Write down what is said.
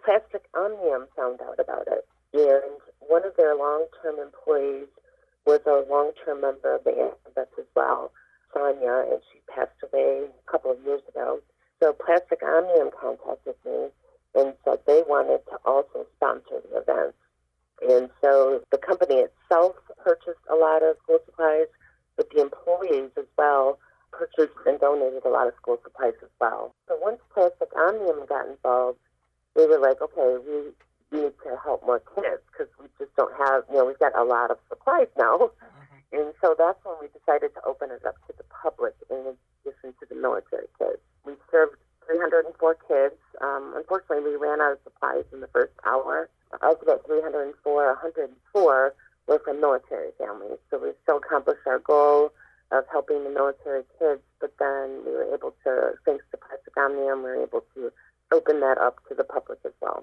Plastic Omnium found out about it, and one of their long-term employees was a long-term member of the Ambets as well, Sonia, and she passed away a couple of years ago. So Plastic Omnium contacted me and said they wanted to also sponsor the event. And so the company itself purchased a lot of school supplies, but the employees as well purchased and donated a lot of school supplies as well. So once Plastic Omnium got involved, we were like, okay, we need to help more kids because we just don't have, we've got a lot of supplies now. And so that's when we decided to open it up to the public in addition to the military kids. We served 304 kids. Unfortunately, we ran out of supplies in the first hour. Of that 304, 104 were from military families. So we still accomplished our goal of helping the military kids, but then we were able to, thanks to Plastic Omnium, we were able to open that up to the public as well.